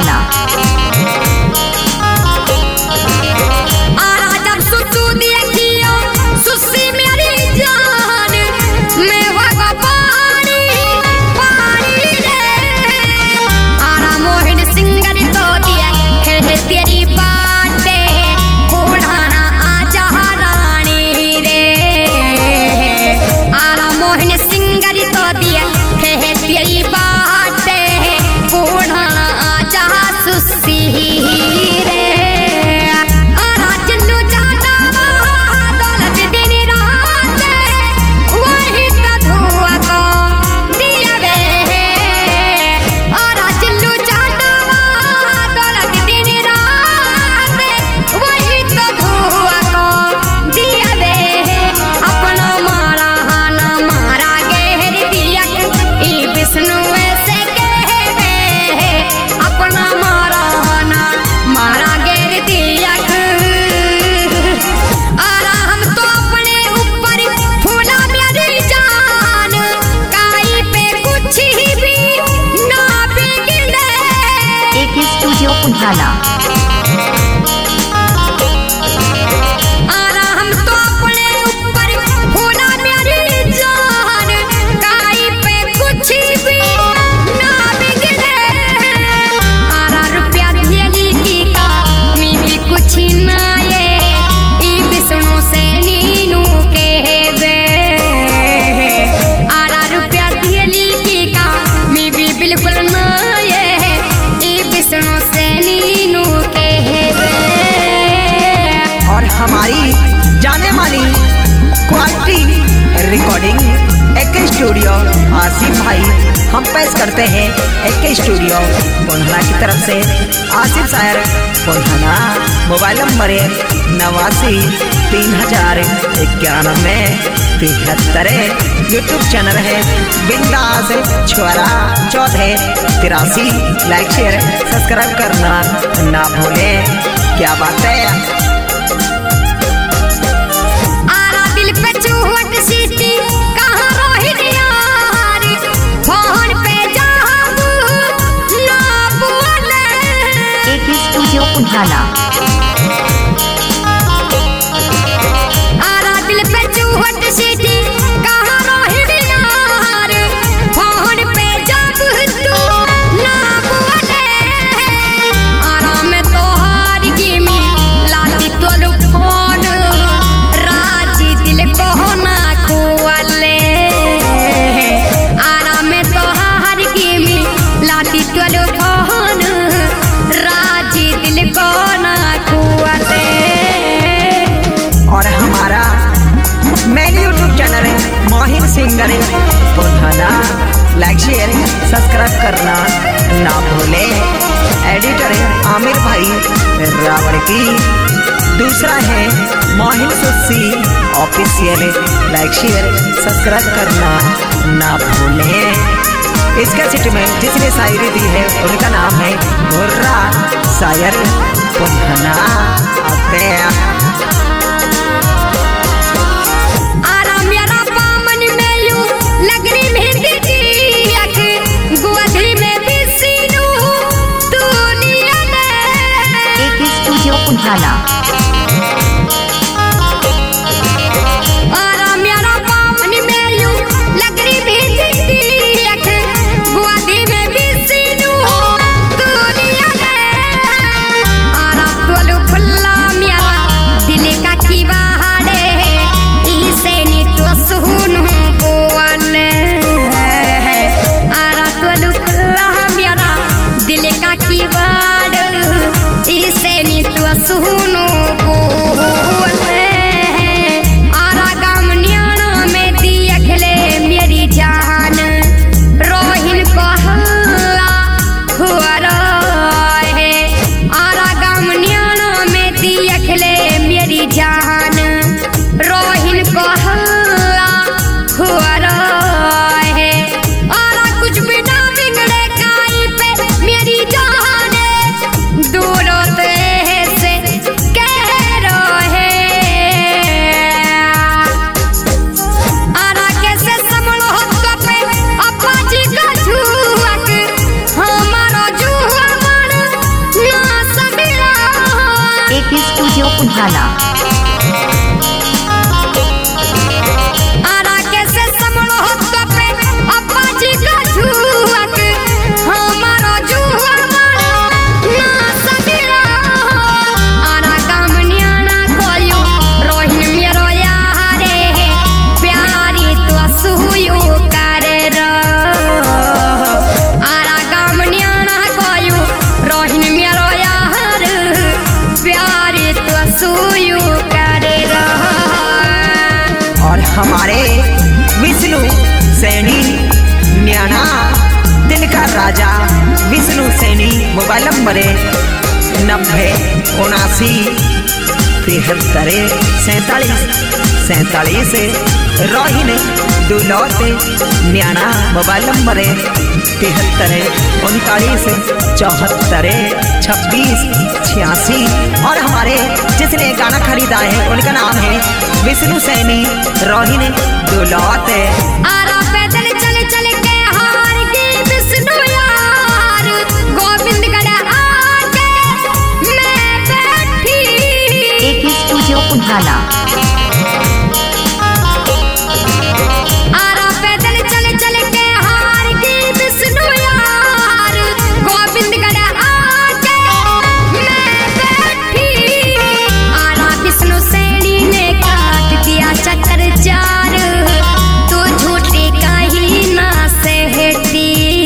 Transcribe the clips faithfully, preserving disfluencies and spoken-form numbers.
उंझाला। उंझाला। Recording A K studio Asif भाई हम पेश करते हैं एके स्टूडियो पुनहला की तरफ से आसिफ शायर पुनहला। मोबाइल नंबर है नवासी तीन हजार इक्यानवे तिहत्तर। यूट्यूब चैनल है बिंदास छोरा चौदह तिरासी। लाइक शेयर सब्सक्राइब करना ना भूले। क्या बात है। उंझाला। आरा दिल पे चूहट सीटी कहाँ रोहिणी यार फोन पे जब तू ना बोले आरा में तो हार की मी लाती तो फोन राजी दिल को ना खोले आरा में तो हार की मी लाती तो फोन और हमारा मेन यूट्यूब चैनल है माहिर सिंगर पुनहला। लाइक शेयर सब्सक्राइब करना ना भूले। एडिटर है आमिर भाई रावण की। दूसरा है माहिर सुस्सी ऑफिशियल। लाइक शेयर सब्सक्राइब करना ना भूले। इसका सिट में जिसने शायरी दी है उनका नाम है मुर्रा शायर पुनहला। उंझाला। फुल्ला मिया स्टूडियो उन्हाला। आरा कैसे समलो तो पे अब्बा जी का झुआक हमारा जुआ ना सदिरा आरा काम न्याना कोयो रोहिन मेरो यारे प्यारी तो सुयो करे रो आरा काम न्याना कोयो रोहिन मेरो यार प्यारी तो सुयो करे रो। और हमारे विष्णु सैनी न्याना दिल का राजा विष्णु सैनी मोबाइल नंबर नब्बे उनासी तिहत्तर सैतालीस सैतालीस रोहिन दुलौत न्याना मोबाइल नंबर तिहत्तर उनतालीस चौहत्तर छब्बीस छियासी। और हमारे जिसने गाना खरीदा है उनका नाम है विष्णु सैनी रोहिन दुलौत। आरा पैदल चल चल के हार गई विष्णु यार गोविंदगढ़ आके मैं बैठी एक स्टूडियो उन्हाला। आरा पैदल चल चल के हार गई विष्णु यार गोविंदगढ़ आके मैं बैठी आरा विष्णु सैनी ने काट दिया चक्कर चार तू झूठी कहीं ना सहती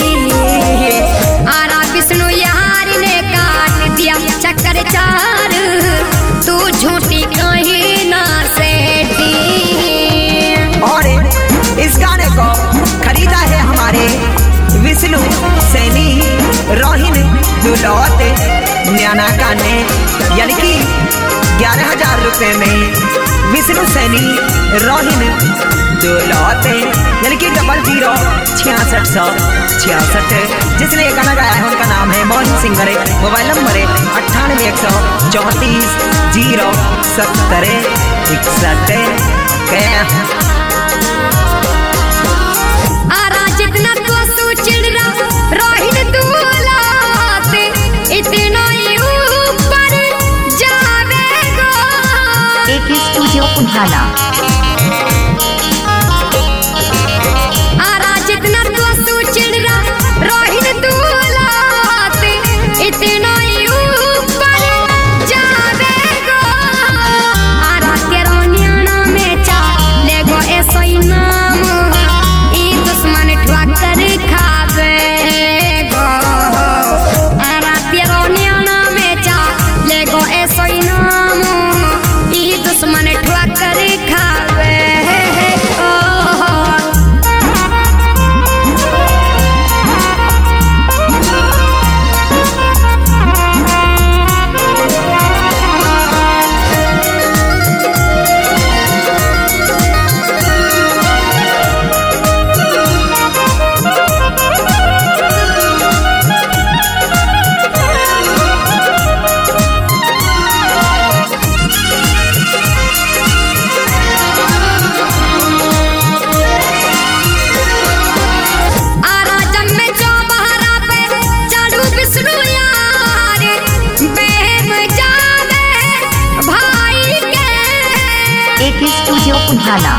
आरा विष्णु यार ने काट दिया चक्कर चार तू झूठी कहीं ना सहती। और इस गाने को खरीदा है हमारे विष्णु सैनी रोहिन दुलौत न्याना का ने यानी कि ग्यारह हजार रुपये में विष्णु सैनी रोहिन दुलौत यानी कि डबल जीरो छियासठ सौ छियासठ। जिसने ये गाना गाया है उनका नाम है मोहन सिंगर मोबाइल नंबर अट्ठानवे एक सौ चौंतीस जीरो सत्तर इकसठ। आरा जितना तो सुचिड़ रहा रोहिन दुलौत इतना ही ऊपर जावेगा। एक स्टूडियो उन्हाला। आरा जितना तो सुचिड़ रहा रोहिन दुलौत इतना ही ऊपर जावेगा। आरा तेरा न्याना में चाले गो ऐसा ही नाम ई दुश्मन ठोकर खावेगा। आरा तेरा न्याना में चाले गो ऐसा ही नाम ई दुश्मन ठोकर खावेगा। आरा जब मैं चौबारा पे चढ़ू विष्णु यार बहम जावे भाई के। एक स्टूडियो उन्हाला।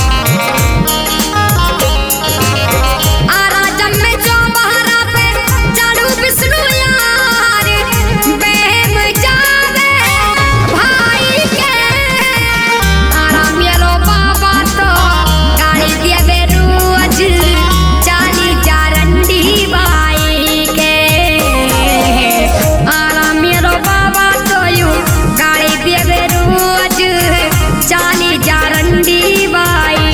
आरा जब मैं चौबारा पे चढ़ू विष्णु यार बहम जावे भाई के। आरा मेरो बाबा तो गाड़ी देवे रोज चाली जारंडी बाई के। आरा मेरो बाबा तो यू गाड़ी देवे रोज चाली जारंडी बाई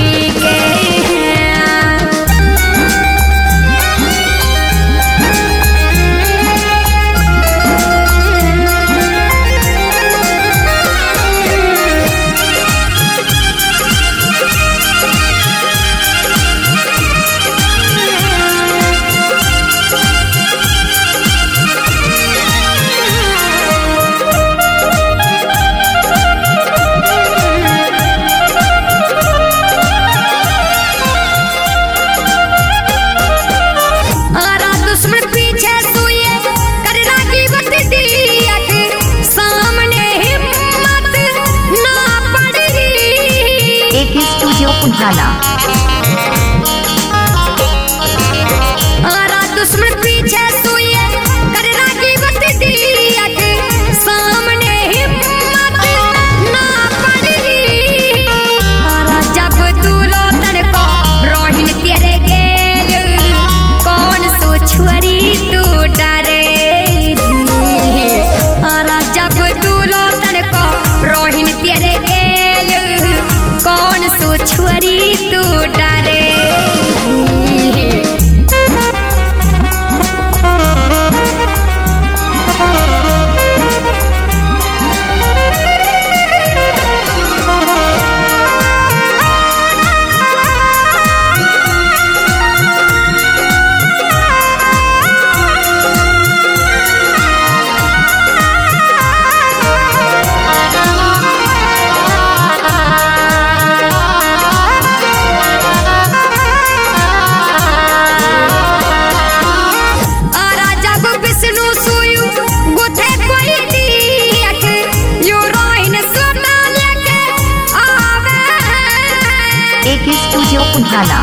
उठाना। आरा दुश्मन पीछे सुइए कर रागी बत दिया के सामने हिम्मत ना पड़ी। आरा जब तू लोतन को रोहिन तेरे गेल कौन सो छुरी तू डरे। आरा जब तू लोतन को रोहिन तेरे गेल कौन सो छुरी तू डरे। एक स्टूडियो उठाना।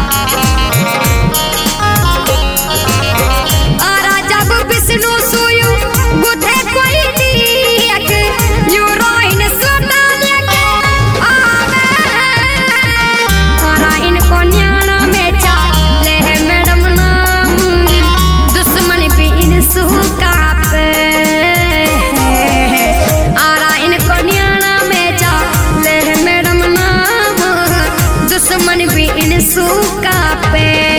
आरा जब विष्णु सोयु गुथे कोई दियक यूरोइन सोना लेके आवे। आरा इनको न्याणा में चाले है मैडम नाम दुश्मन भी इनसु कापे। आरा इनको न्याणा में चाले है मैडम नाम दुश्मन भी इनसु कापे।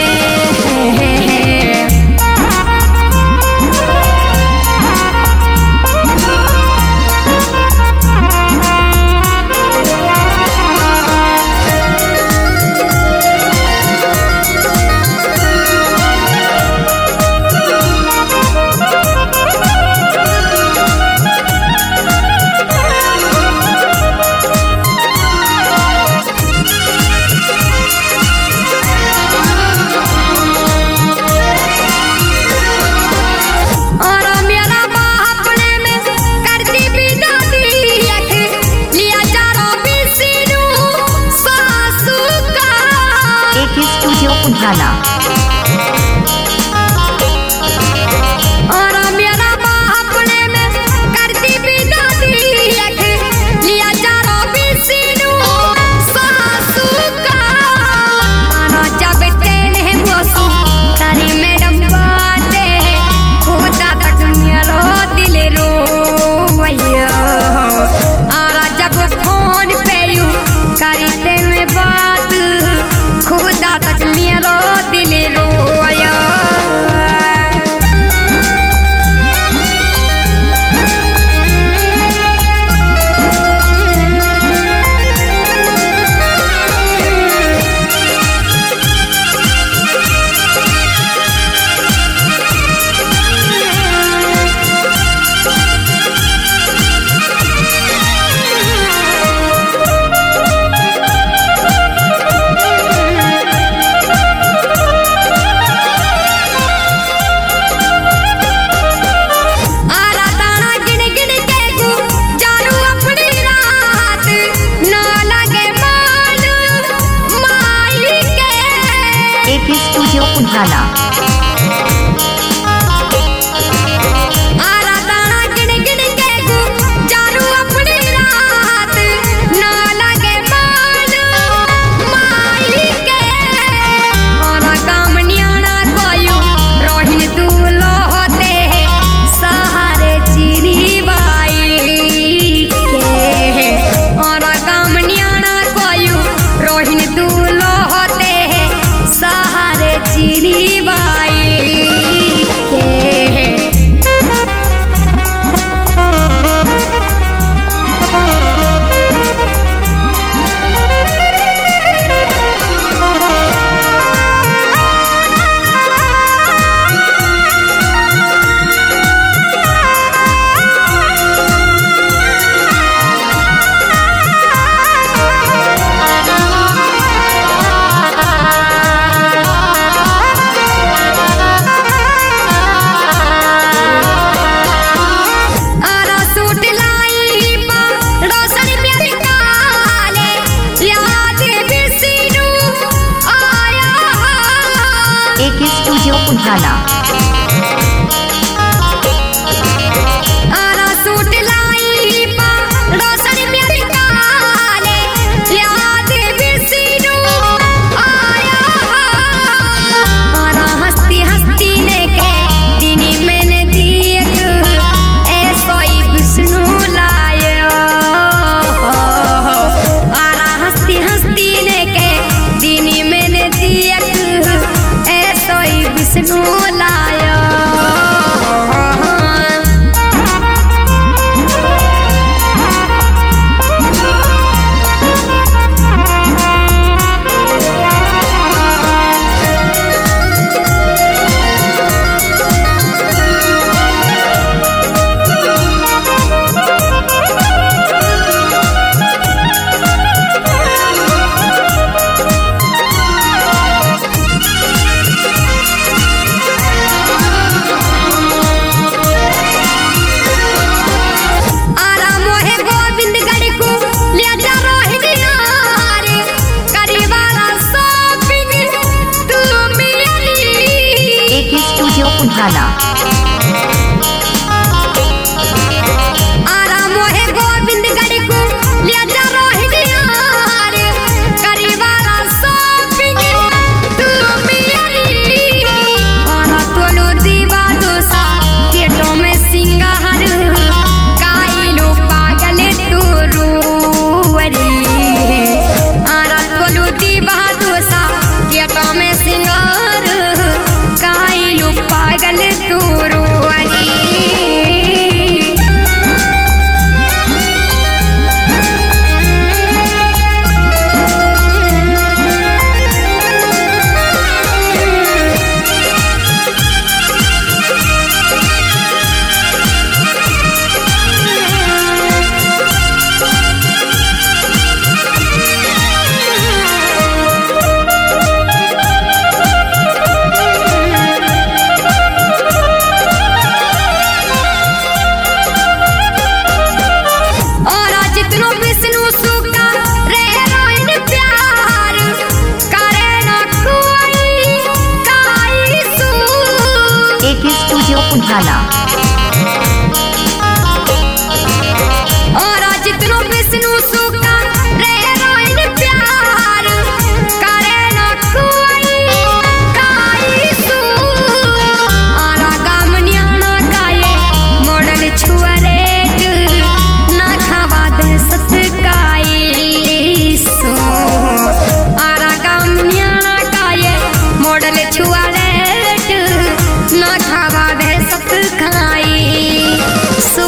स्टूडियो उठाना। और मेरा बापने में करती बिना दियक लिया जारो बिसिनु सासू का। जब तेने बसु तारी मैडम बाते खुदा तक मेरो दिल रोवैया। और जब फोन पे यू करी तेने बात खुदा तक मेरो दिल रोया। एक स्टूडियो उठाना। आरा दाना गिन गिन के गुजारू अपनी रात ना लगे मान माई के। आरा काम न्याणा कोयू रोहिन दूलो होते सहारे चिरी बाई के। आरा काम न्याणा कोयू रोहिन दूलो होते सहारे चिरी बाई। उठाना। आरा सूट लाई पा रोशन मेरे काले याद बिसरू आया। आरा हंसती हंसती ने के दिनी मैंने दिए ऐसा ही बिसरू लाया। आरा हंसती हंसती ने के दिनी मैंने दिए ऐसा ही बिसरू लाया। उठाना। आरा मोहे गोविंदगढ़ को ले जा रोहिणियार करे वाला शॉपिंग तू मेरी। आरा तोलो दीवा दोसा केटो में सिंगार काई लो पागल तू रूवरी। आरा तोलो दीवा दोसा केटो में सिंगार काई लो पागल तू रूवरी। उठाना। और जितनो विष्णु सुका रहे रोइन प्यार करे ना कोई काई सू। आरा गामनियाना काये मॉडल छुअरेट ना खावा दे सतकाई सू। आरा गामनियाना काये मॉडल छुअरेट ना खावा दे खाई सो।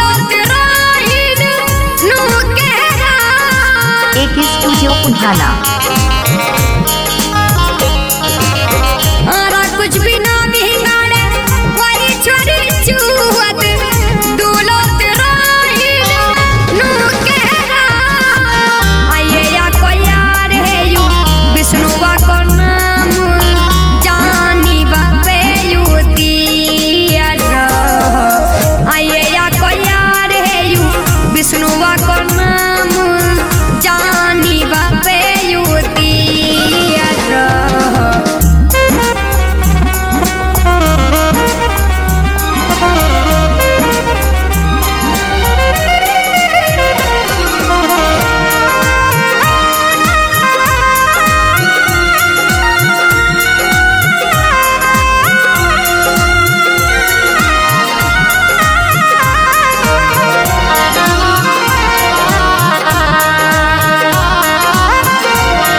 उठाना।